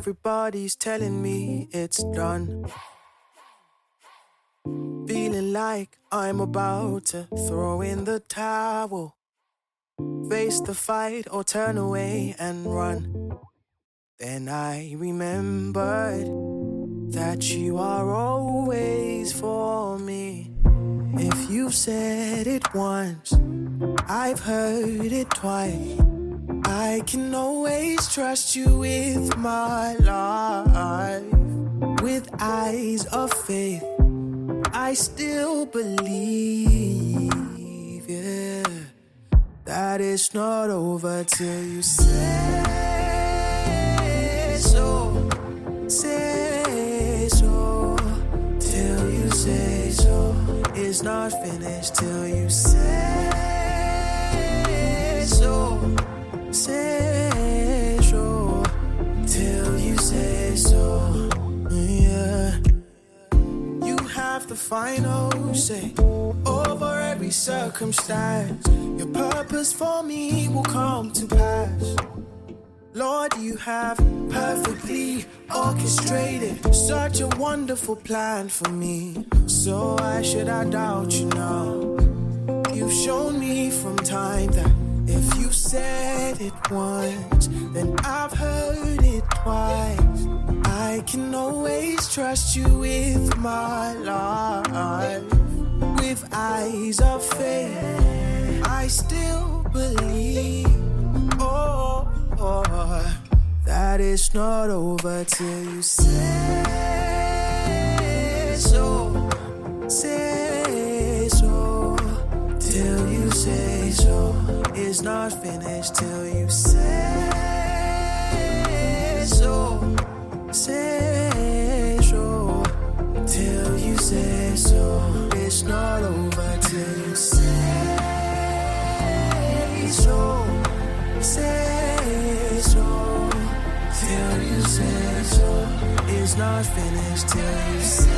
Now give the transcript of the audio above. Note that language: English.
everybody's telling me it's done. Feeling like I'm about to throw in the towel. Face the fight or turn away and run. Then I remembered that you are always for me. If you've said it once, I've heard it twice. I can always trust you with my life. With eyes of faith, I still believe, yeah, that it's not over till you say so. Say so. Till you say so. It's not finished till you say so. Say so. Till you say so. Yeah. You have the final say over every circumstance. Your purpose for me will come to pass. Lord, you have perfectly orchestrated such a wonderful plan for me. So why should I doubt you now? You've shown me from time that if you said it once, then I've heard it twice. I can always trust you with my life. With eyes of faith, I still believe, that it's not over till you say so. Say so. Till you say so. It's not finished till you say so. Say so. Till you say so. It's not over till you say so. Say so. Till you say so. It's not finished till you say